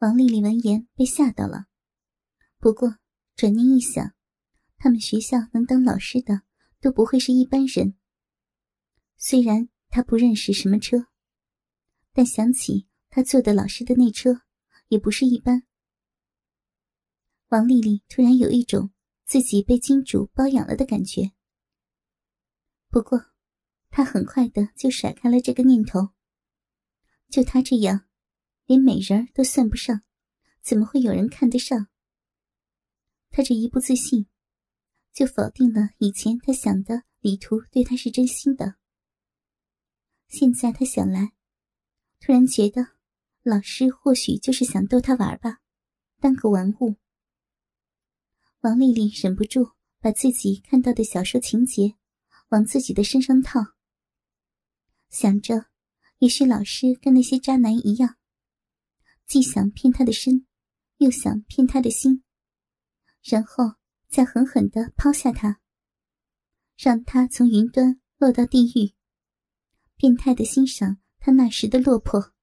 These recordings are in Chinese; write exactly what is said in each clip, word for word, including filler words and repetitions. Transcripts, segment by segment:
王丽丽闻言被吓到了，不过转念一想，他们学校能当老师的都不会是一般人。虽然她不认识什么车，但想起她坐的老师的那车也不是一般。王丽丽突然有一种自己被金主包养了的感觉。不过她很快的就甩开了这个念头，就她这样连美人都算不上，怎么会有人看得上？她这一不自信，就否定了以前她想的李图对她是真心的。现在她想来，突然觉得老师或许就是想逗她玩吧，当个玩物。王丽丽忍不住把自己看到的小说情节往自己的身上套，想着也许老师跟那些渣男一样，既想骗她的身，又想骗她的心，然后再狠狠地抛下她，让她从云端落到地狱，变态地欣赏她那时的落魄。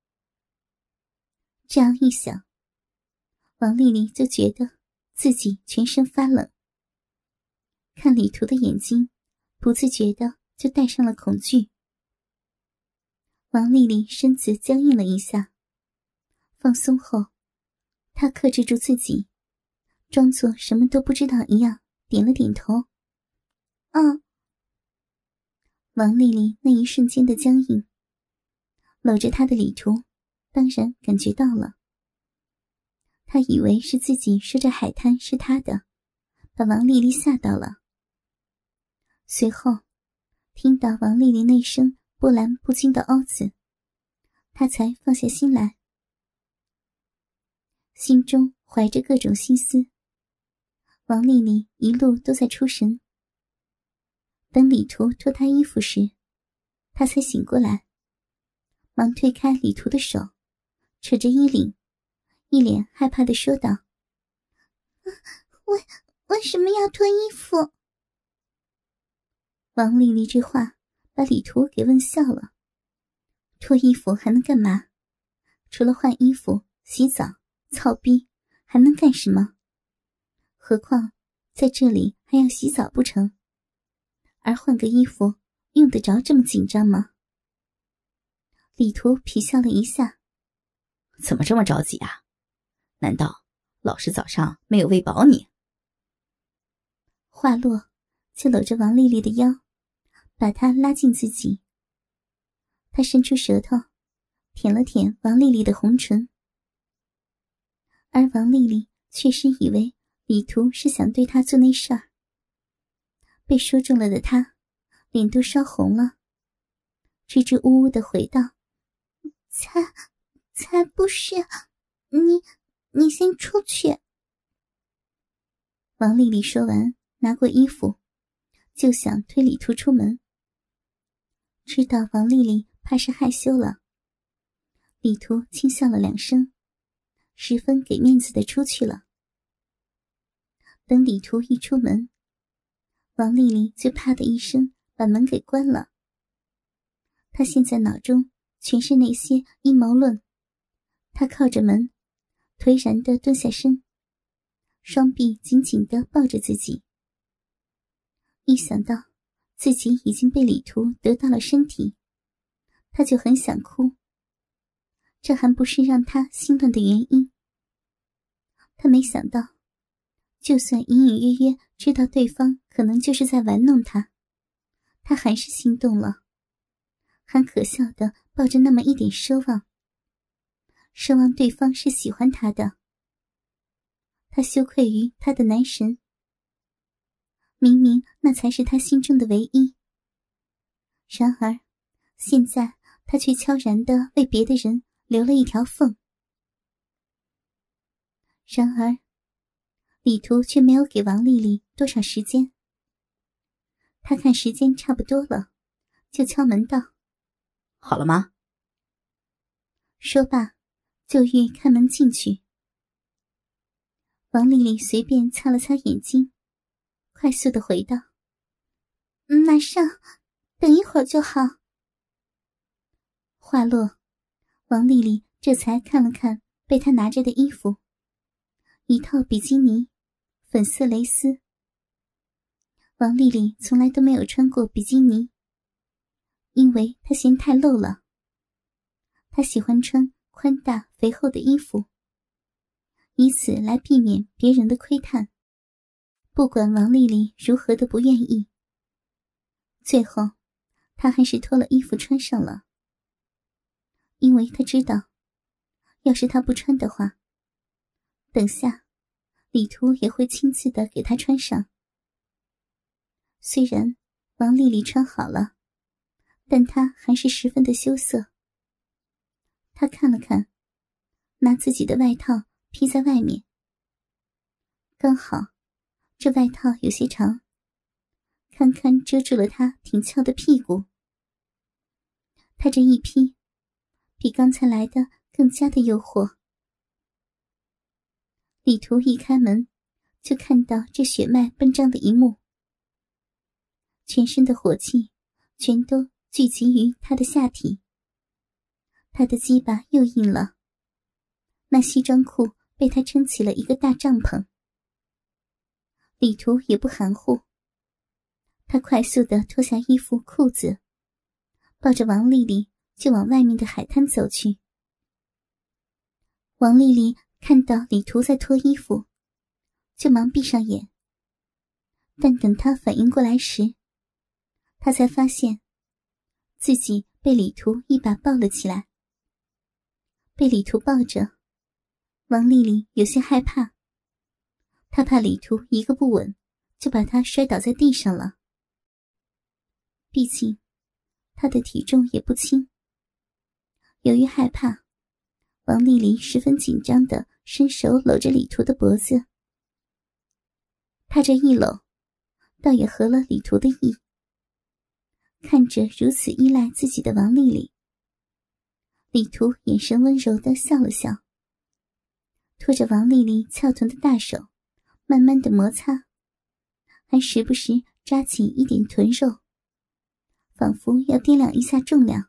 这样一想，王丽丽就觉得自己全身发冷，看李图的眼睛不自觉的就带上了恐惧。王丽丽身子僵硬了一下，放松后，她克制住自己，装作什么都不知道一样，点了点头。嗯。王丽丽那一瞬间的僵硬，搂着她的李图当然感觉到了。她以为是自己说这海滩是她的，把王丽丽吓到了。随后听到王丽丽那声波澜不惊的哦字，她才放下心来。心中怀着各种心思，王丽丽一路都在出神。等李图脱她衣服时，她才醒过来，忙推开李图的手，扯着衣领，一脸害怕地说道：为为什么要脱衣服？王丽丽这话把李图给问笑了。脱衣服还能干嘛？除了换衣服、洗澡、操逼，还能干什么？何况在这里还要洗澡不成？而换个衣服用得着这么紧张吗？李图皮笑了一下： 怎么这么着急啊？难道老师早上没有喂饱你？ 话落，就搂着王丽丽的腰，把她拉近自己。他伸出舌头舔了舔王丽丽的红唇，而王丽丽确实以为李图是想对她做那事儿。被说中了的她脸都烧红了，支支吾吾地回道：才才不是，你你先出去。王丽丽说完，拿过衣服就想推李图出门。知道王丽丽怕是害羞了，李图轻笑了两声，十分给面子的出去了。等李图一出门，王丽丽就啪的一声把门给关了。她现在脑中全是那些阴谋论。她靠着门，颓然地蹲下身，双臂紧紧地抱着自己。一想到自己已经被李图得到了身体，她就很想哭。这还不是让她心乱的原因。她没想到，就算隐隐约约知道对方可能就是在玩弄她，她还是心动了，还可笑地抱着那么一点奢望，奢望对方是喜欢她的。她羞愧于她的男神，明明那才是她心中的唯一。然而现在她却悄然地为别的人留了一条缝。然而李图却没有给王丽丽多少时间。他看时间差不多了，就敲门道： 好了吗？ 说罢就欲开门进去。王丽丽随便擦了擦眼睛，快速地回道：马上，等一会儿就好。话落，王丽丽这才看了看被他拿着的衣服，一套比基尼，粉色蕾丝。王丽丽从来都没有穿过比基尼，因为她嫌太露了。她喜欢穿宽大肥厚的衣服，以此来避免别人的窥探。不管王丽丽如何的不愿意，最后她还是脱了衣服穿上了，因为她知道，要是她不穿的话，等下李图也会亲自的给她穿上。虽然王丽丽穿好了，但她还是十分的羞涩。她看了看，拿自己的外套披在外面，刚好这外套有些长，堪堪遮住了她挺翘的屁股。她这一披，比刚才来的更加的诱惑。李图一开门，就看到这血脉奔张的一幕，全身的火气全都聚集于他的下体。他的鸡巴又硬了，那西装裤被他撑起了一个大帐篷。李图也不含糊，他快速地脱下衣服裤子，抱着王丽丽就往外面的海滩走去。王丽丽看到李图在脱衣服，就忙闭上眼，但等她反应过来时，她才发现自己被李图一把抱了起来。被李图抱着，王丽丽有些害怕，她怕李图一个不稳就把她摔倒在地上了。毕竟她的体重也不轻。由于害怕，王丽丽十分紧张地伸手搂着李图的脖子。她这一搂，倒也合了李图的意。看着如此依赖自己的王丽丽，李图眼神温柔地笑了笑，拖着王丽丽翘臀的大手慢慢地摩擦，还时不时抓起一点臀肉，仿佛要掂量一下重量。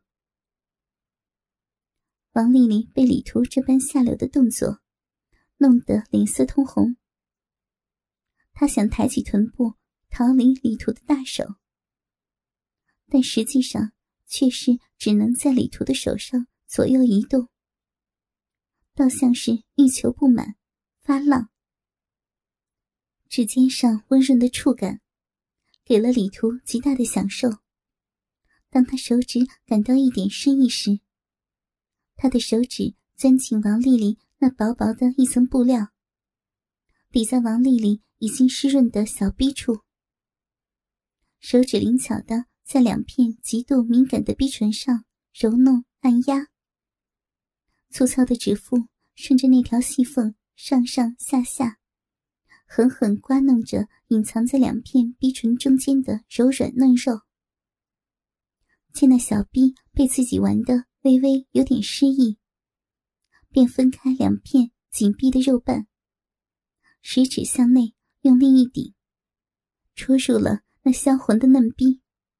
王丽丽被李图这般下流的动作弄得脸色通红，她想抬起臀部逃离李图的大手，但实际上却是只能在李图的手上左右移动，倒像是欲求不满发浪。指尖上温润的触感给了李图极大的享受。当他手指感到一点湿意时，他的手指钻进王丽丽那薄薄的一层布料，抵在王丽丽已经湿润的小逼处，手指灵巧地在两片极度敏感的逼唇上揉弄按压，粗糙的指腹顺着那条细缝上上下下狠狠刮弄着隐藏在两片逼唇中间的柔软嫩肉。见那小逼被自己玩得微微有点失意，便分开两片紧闭的肉瓣，食指向内用力一顶，戳入了那销魂的嫩逼。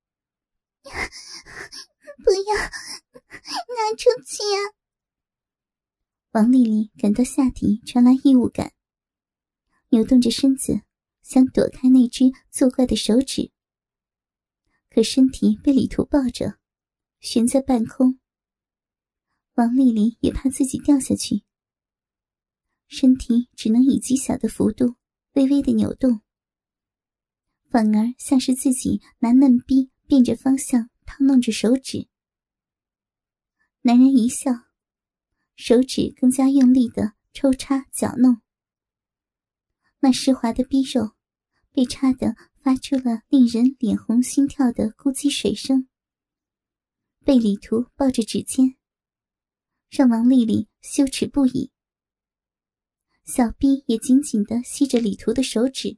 不要，拿出去啊！ 王丽丽感到下体传来异物感，扭动着身子想躲开那只作怪的手指，可身体被李图抱着悬在半空。王丽丽也怕自己掉下去，身体只能以极小的幅度微微的扭动，反而像是自己拿嫩逼变着方向套弄着手指。男人一笑，手指更加用力地抽插搅弄，那湿滑的逼肉被插得发出了令人脸红心跳的咕叽水声。被李图抱着指尖，让王丽丽羞耻不已，小臂也紧紧地吸着李图的手指。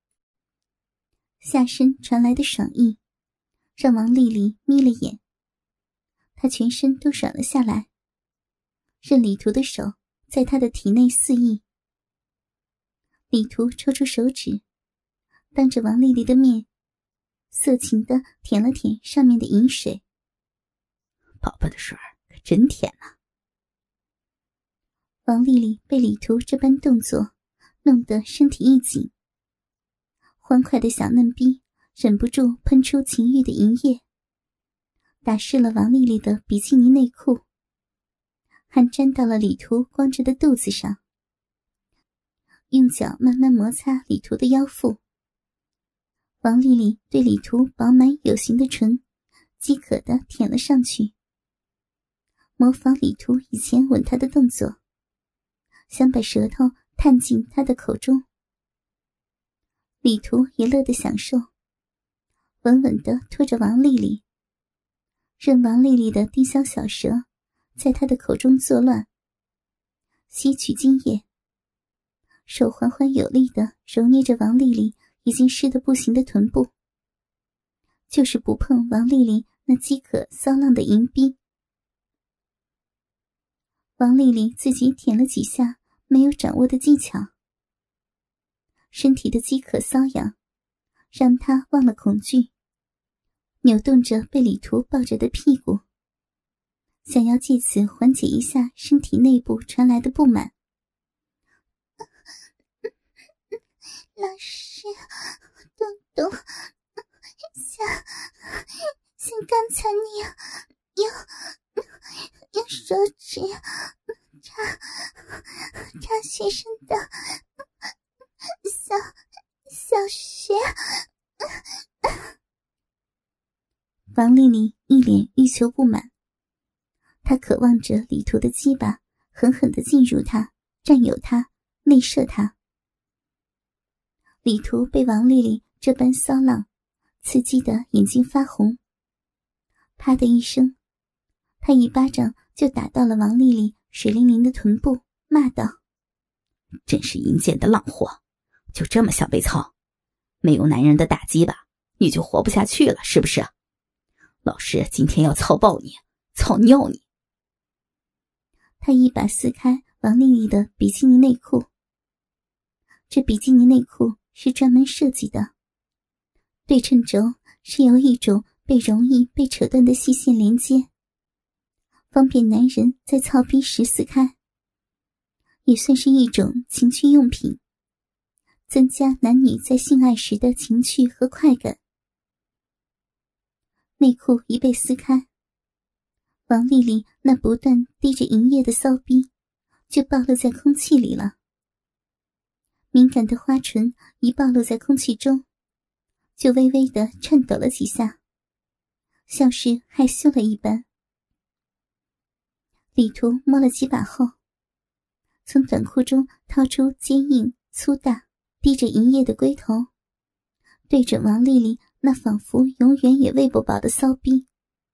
下身传来的爽意让王丽丽眯了眼，她全身都软了下来，任李图的手在她的体内肆意。李图抽出手指，当着王丽丽的面色情地舔了舔上面的饮水。 宝宝的水儿可真甜啊！ 王丽丽被李图这般动作弄得身体一紧，欢快的小嫩逼忍不住喷出情欲的淫液，打湿了王丽丽的比基尼内裤，还沾到了李图光着的肚子上。用脚慢慢摩擦李图的腰腹，王丽丽对李图饱满有型的唇饥渴地舔了上去，模仿李图以前吻她的动作，想把舌头探进她的口中。李图也乐得享受，稳稳地拖着王丽丽，任王丽丽的丁香小舌在她的口中作乱，吸取精液，手缓缓有力地揉捏着王丽丽已经湿得不行的臀部，就是不碰王丽丽那饥渴骚浪的淫逼。王丽丽自己舔了几下没有掌握的技巧，身体的饥渴瘙痒让她忘了恐惧，扭动着被李图抱着的屁股，想要借此缓解一下身体内部传来的不满。 老师，东东，像像刚才那样，用用手指插插学生的小小穴。 王丽丽一脸欲求不满，她渴望着李图的鸡巴狠狠地进入她，占有她，内射她。李图被王丽丽这般骚浪刺激得眼睛发红，啪的一声，他一巴掌就打到了王丽丽水灵灵的臀部，骂道： 真是淫贱的浪货，就这么想被操？没有男人的大鸡巴你就活不下去了是不是？老师今天要操爆你，操尿你！ 他一把撕开王丽丽的比基尼内裤，这比基尼内裤是专门设计的，对称轴是由一种被容易被扯断的细线连接，方便男人在操逼时撕开，也算是一种情趣用品，增加男女在性爱时的情趣和快感。内裤一被撕开，王丽丽那不断滴着淫液的骚逼就暴露在空气里了。敏感的花唇一暴露在空气中，就微微地颤抖了几下，像是害羞了一般。李图摸了几把后，从短裤中掏出坚硬粗大滴着银液的龟头，对准王丽丽那仿佛永远也喂不饱的骚逼。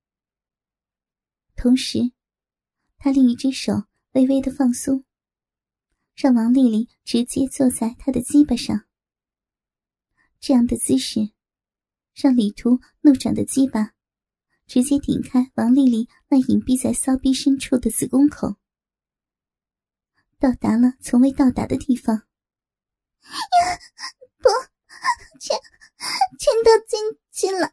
同时他另一只手微微地放松，让王丽丽直接坐在他的鸡巴上。这样的姿势让李图怒长的鸡巴直接顶开王丽丽那隐蔽在骚逼深处的子宫口，到达了从未到达的地方。 不，全全都进去了。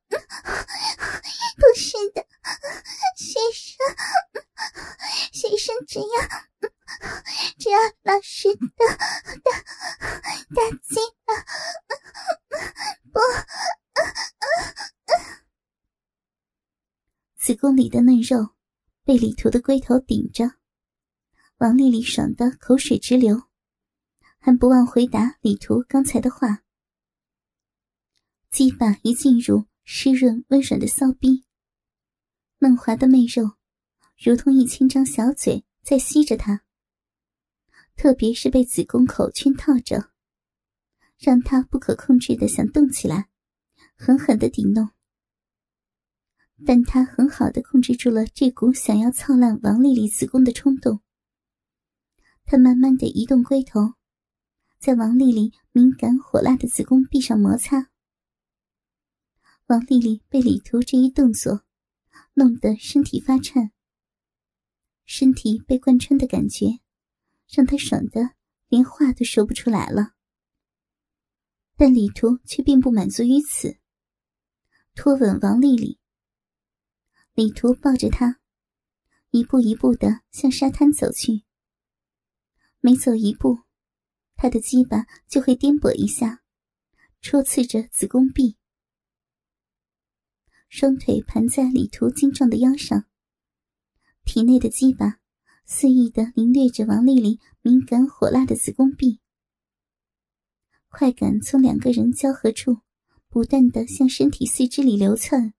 不是的，学生学生只要只要老师的大大鸡巴，不。 子宫里的嫩肉被李图的龟头顶着，王丽丽爽得口水直流，还不忘回答李图刚才的话。鸡巴一进入湿润温软的骚逼，嫩滑的媚肉如同一千张小嘴在吸着它，特别是被子宫口圈套着，让它不可控制地想动起来，狠狠地顶弄。但他很好地控制住了这股想要操烂王丽丽子宫的冲动。他慢慢地移动龟头，在王丽丽敏感火辣的子宫壁上摩擦。王丽丽被李图这一动作弄得身体发颤，身体被贯穿的感觉让她爽得连话都说不出来了。但李图却并不满足于此，拖吻王丽丽。李图抱着她一步一步地向沙滩走去， 每走一步，他的鸡巴就会颠簸一下，戳刺着子宫壁。双腿盘在李图精壮的腰上，体内的鸡巴肆意地凌掠着王丽丽敏感火辣的子宫壁，快感从两个人交合处不断地向身体四肢里流窜。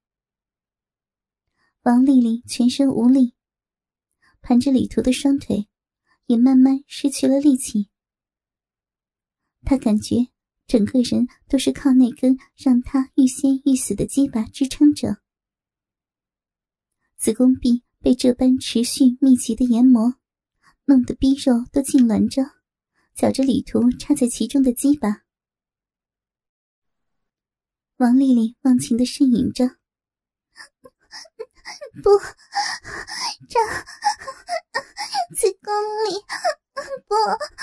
王丽丽全身无力，盘着李图的双腿也慢慢失去了力气。她感觉整个人都是靠那根让她欲仙欲死的鸡巴支撑着。子宫壁被这般持续密集的研磨，弄得逼肉都痉挛着，绞着李图插在其中的鸡巴。王丽丽忘情地呻吟着：“ 不，这子宫里不。”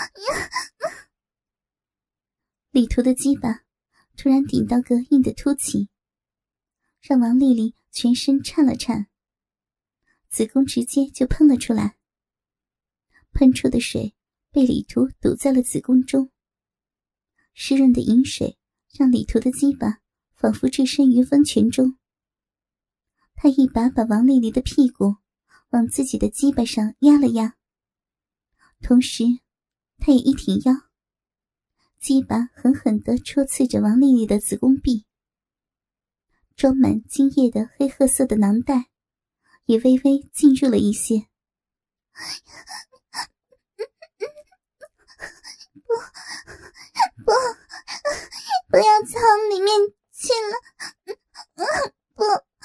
李图的鸡巴突然顶到个硬的凸起，让王丽丽全身颤了颤，子宫直接就喷了出来。喷出的水被李图堵在了子宫中，湿润的饮水让李图的鸡巴仿佛置身于温泉中。他一把把王丽丽的屁股往自己的鸡巴上压了压，同时他也一挺腰，鸡巴狠狠地戳刺着王丽丽的子宫壁，装满精液的黑褐色的囊袋也微微进入了一些。 不不不要从里面去了，不。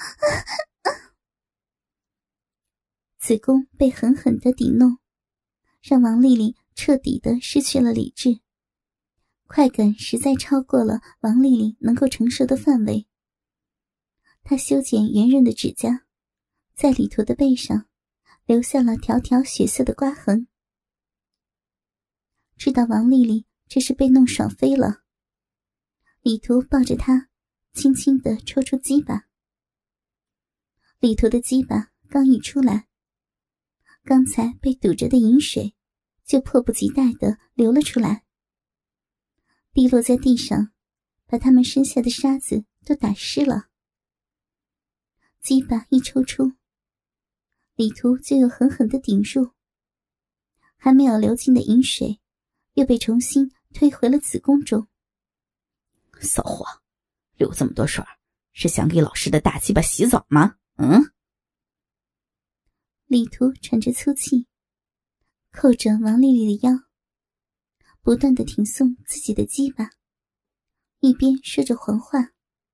子宫被狠狠地顶弄，让王丽丽彻底地失去了理智，快感实在超过了王丽丽能够承受的范围。她修剪圆润的指甲，在李图的背上留下了条条血色的刮痕。知道王丽丽这是被弄爽飞了，李图抱着她轻轻地抽出鸡巴。李图的鸡巴刚一出来，刚才被堵着的饮水就迫不及待地流了出来，滴落在地上，把他们身下的沙子都打湿了。鸡巴一抽出，李图就又狠狠地顶入，还没有流尽的饮水又被重新推回了子宫中。 骚货，流这么多水是想给老师的大鸡巴洗澡吗？嗯？ 李图喘着粗气，扣着王丽丽的腰，不断地挺送自己的鸡巴，一边说着黄话。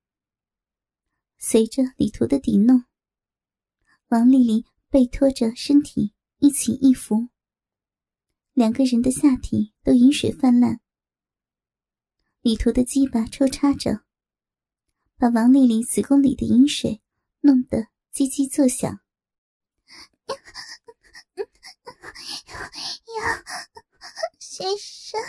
随着李图的抵弄，王丽丽背拖着身体一起一伏，两个人的下体都饮水泛滥。李图的鸡巴抽插着，把王丽丽子宫里的饮水弄得叽叽作响。 要学生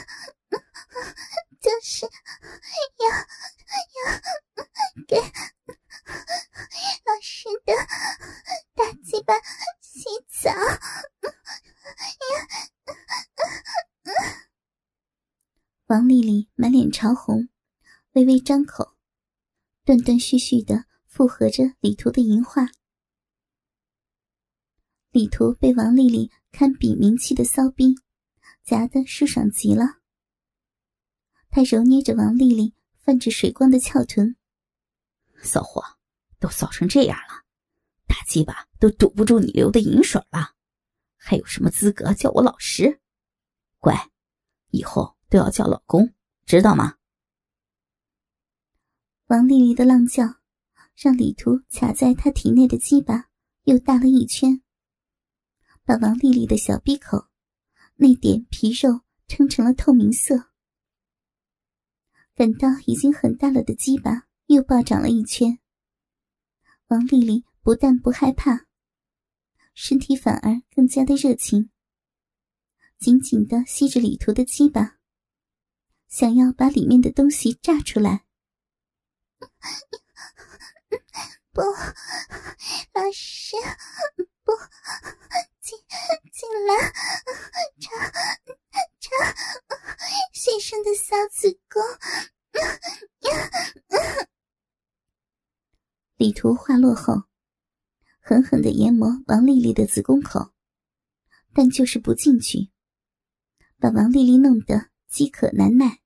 就是要要给老师的大鸡巴洗澡。 王丽丽满脸潮红，微微张口，断断续续地附和着李图的淫话。李图被王丽丽堪比名气的骚逼夹得舒爽极了，他揉捏着王丽丽泛着水光的翘臀。 骚货，都骚成这样了，大鸡巴都堵不住你流的饮水了，还有什么资格叫我老师？乖，以后都要叫老公，知道吗？ 王丽丽的浪叫让李图卡在她体内的鸡巴又大了一圈，把王丽丽的小逼口那点皮肉撑成了透明色。感到已经很大了的鸡巴又暴涨了一圈，王丽丽不但不害怕，身体反而更加的热情，紧紧地吸着李图的鸡巴，想要把里面的东西炸出来。 不，老师，不，进进来，插小子宫。 李图话落后，狠狠地研磨王丽丽的子宫口，但就是不进去，把王丽丽弄得饥渴难耐。